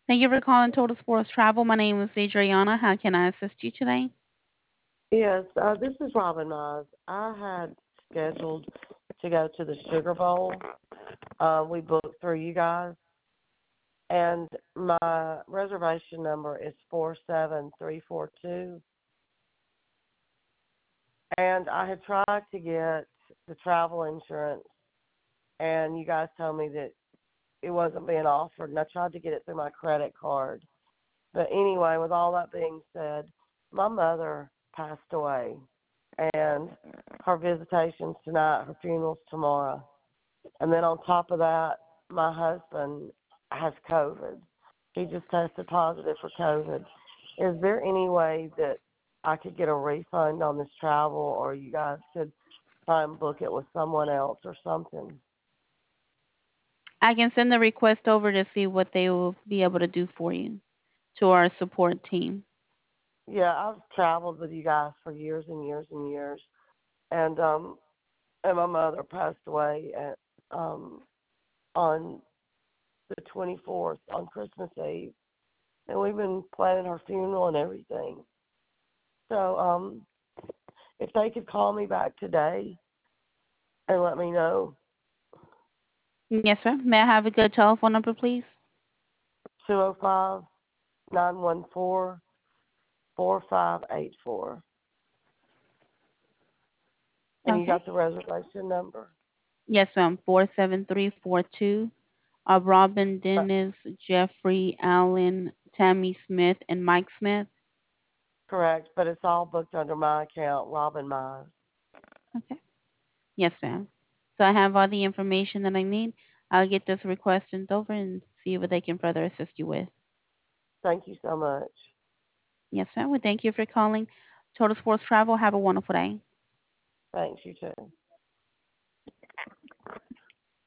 Thank you for calling Total Sports Travel. My name is Adriana. How can I assist you today? Yes, this is Robin Mize. I had scheduled to go to the Sugar Bowl. We booked through you guys, and my reservation number is 47342. And I had tried to get the travel insurance, and you guys told me that it wasn't being offered, and I tried to get it through my credit card. But anyway, with all that being said, my mother passed away, and her visitation's tonight, her funeral's tomorrow. And then on top of that, my husband has COVID. He just tested positive for COVID. Is there any way that I could get a refund on this travel, or you guys could try and book it with someone else or something? I can send the request over to see what they will be able to do for you to our support team. Yeah, I've traveled with you guys for years and years and years, and my mother passed away on the 24th on Christmas Eve, and we've been planning her funeral and everything. So if they could call me back today and let me know. Yes, sir. May I have a good telephone number, please? 205-914-4584. And you Okay. got the reservation number? Yes, ma'am. 47342. Robin, Uh, Dennis, Jeffrey, Allen, Tammy Smith, and Mike Smith. Correct, but it's all booked under my account, Robin Mize. Okay. Yes, ma'am. So I have all the information that I need. I'll get this request sent over and see what they can further assist you with. Thank you so much. Yes, ma'am. We thank you for calling Total Sports Travel. Have a wonderful day. Thanks, you too.